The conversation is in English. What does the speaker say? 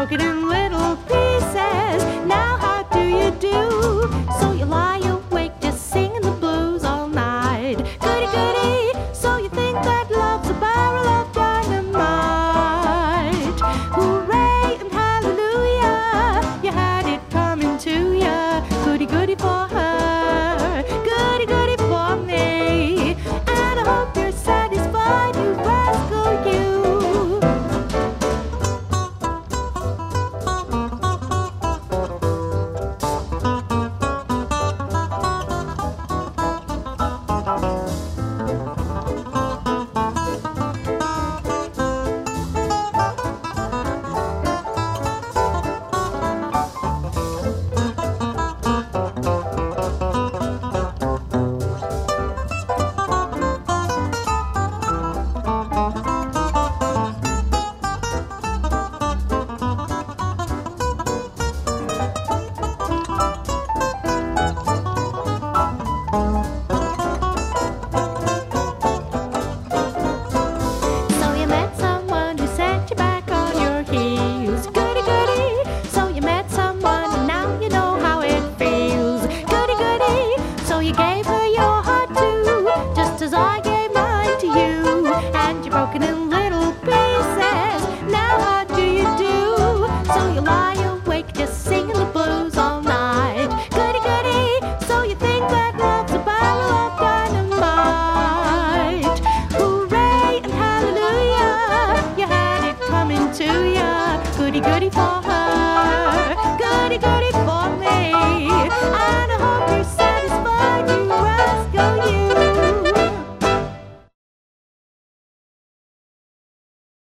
broke it in little pieces. Now how do you do? So you lie awake just singing the blues all night. Goody goody, so you think that love's a barrel of dynamite. Hooray and hallelujah, you had it coming to ya. Goody goody for her, goody goody for me. And I hope you're satisfied, you rascal you. You gave her your heart too, just as I gave mine to you. And you broke it in little pieces. Now how do you do? So you lie awake just singing the blues all night. Goody goody, so you think that love's a barrel of dynamite. Hooray and hallelujah, you had it coming to ya. Goody goody for her, goody goody for